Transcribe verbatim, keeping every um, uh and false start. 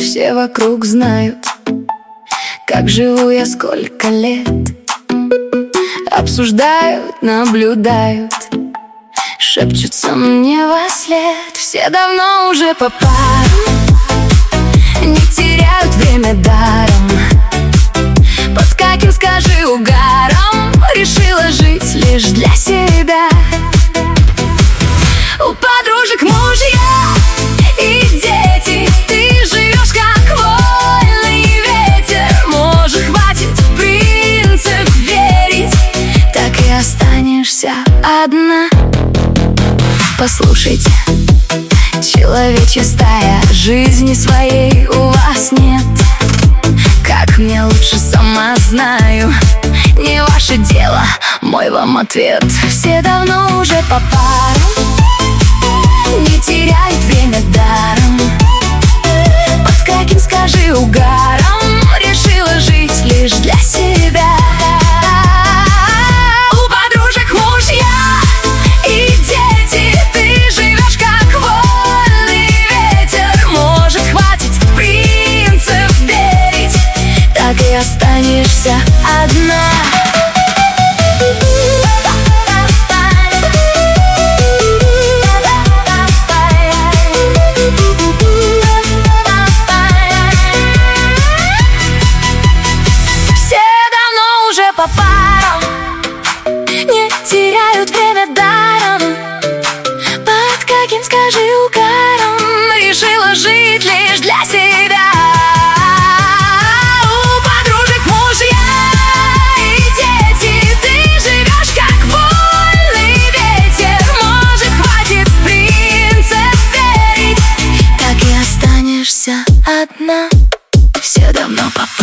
все вокруг знают, как живу я сколько лет. Обсуждают, наблюдают, шепчутся мне во след. Все давно уже по парам, не теряют время даром. Под каким, скажи, угаром решила жить лишь для себя. У подружек мужья и дети, ты живешь как вольный ветер. Может, хватит в принцип верить, так и останешься одна. Послушайте, человечья стая, жизни своей у вас нет. Как мне лучше, сама знаю, не ваше дело, мой вам ответ. Все давно уже по парам, не теряют время даром. Под каким, скажи, угаром решила жить лишь для себя. У подружек мужья и дети, ты живешь как вольный ветер. Может, хватит в принцип верить, так и останешься одна. По парам, не теряют время даром. Под каким, скажи, угаром решила жить лишь для себя. У подружек мужья и дети, ты живешь как вольный ветер. Может, хватит в принцип верить, так и останешься одна. Все давно по парам.